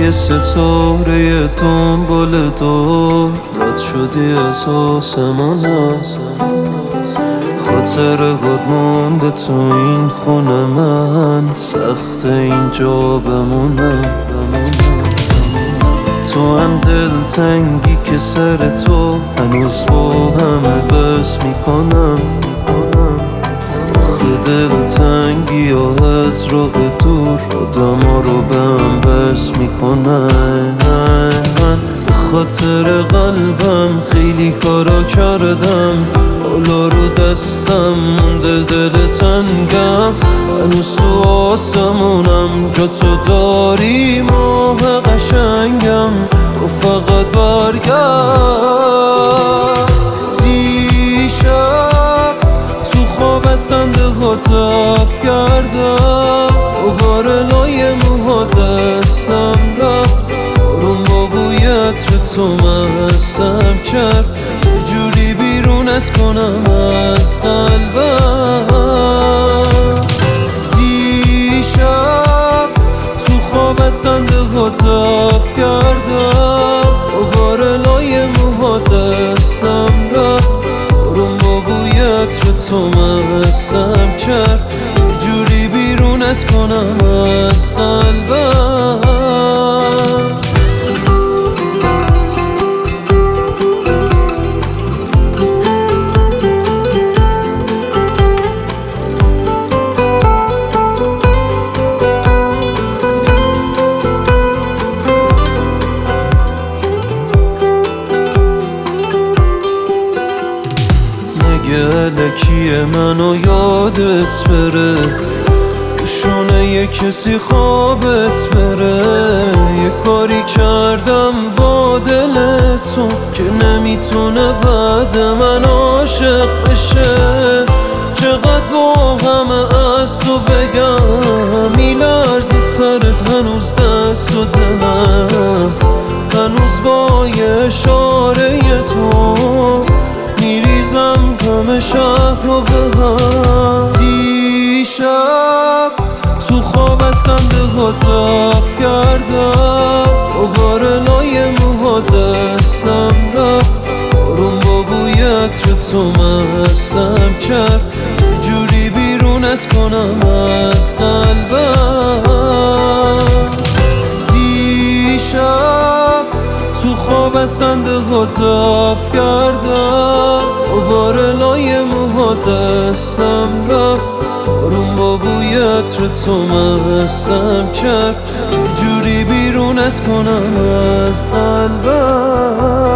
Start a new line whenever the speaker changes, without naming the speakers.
یه ستاره دنبال دور رد شدی از آسمانم، خاطرهات مونده تو این خونه من، سخت اینجا بمونم. تو هم دلتنگی که سر تو هنوز با همه بس میکنم. آخه دلتنگی ها از راه دور آدم ها رو به هم بس میکنن. به خاطر قلبم خیلی کارا کردم، حالا رو دستم مونده دل تنگم. هنوز تو آسمونم جا تو داری ماه قشنگم، تو فقط برگرد. دیشب تو خواب از خنده ها تف کردم، دوباره لای موها دستم رفت، بارون با بوی عطر تو مستم کرد. جوری بیرونت کنم از قلبم. دیشب تو خواب از خنده ها تف کردم، دوباره لای موها دستم رفت، بارون با بوی عطر تو مستم کرد. جوری بیرونت کنم از قلبم. الکیه منو یادت بره، شونه یه کسی خوابت بره. یه کاری کردم با دل تو که نمیتونه بعد من عاشق بشه. چقدر با همه از تو بگم، میلرزه سرت هنوز دست و دلم، هنوز با یه اشاره تو میریزم همه شهر رو به هم. دیشب تو خواب از خنده ها تف کردم، دوباره لای موها دستم رفت، بارون با بوی عطر تو مستم کرد. جوری بیرونت کنم از قلبم. دیشب تو خواب از خنده ها تف کردم، دوباره لای موها دستم رفت، بارون با بوی عطر تو مستم کرد. جوری بیرونت کنم از قلبم.